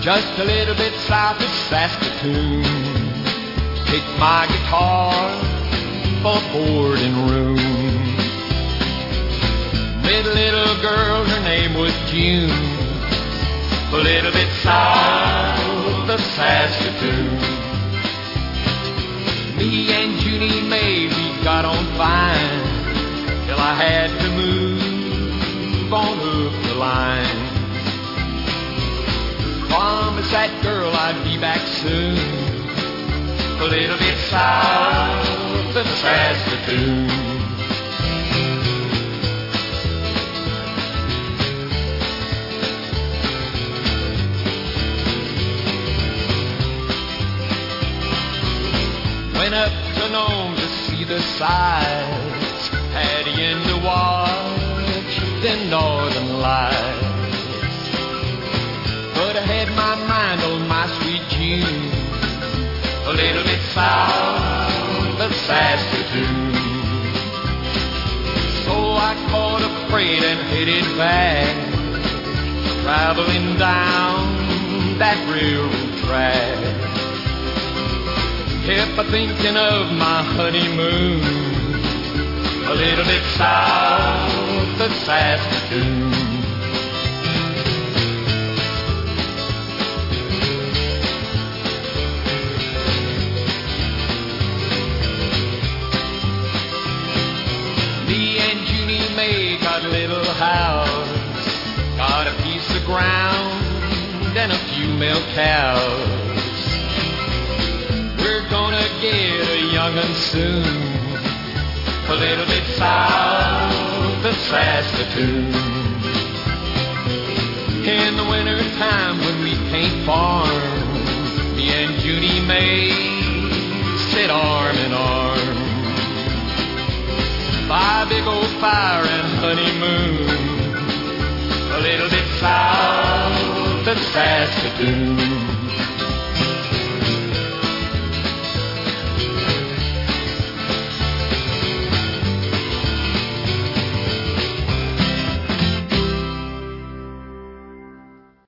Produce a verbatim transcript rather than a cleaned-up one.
just a little bit south of Saskatoon. Take my guitar for boarding room. Met a little girl, her name was June, a little bit south of Saskatoon. Me and Junie Mae, we got on fine, till I had to move on up the line. Promised that girl I'd be back soon, a little bit south of Saskatoon. Went up to Nome to see the sights, had in to watch the northern lights. But I had my mind on my sweet June, a little bit south of Saskatoon. So I caught a freight and headed back, traveling down that railroad track. Kept a thinking of my honeymoon, a little bit south of Saskatoon. Me and Junie Mae got a little house, got a piece of ground and a few milk cows. We're gonna get a young'un soon, a little bit south of Saskatoon. In the winter time when we can't farm, me and Junie Mae sit arm in arm by a big old fire and honeymoon, a little bit south of Saskatoon.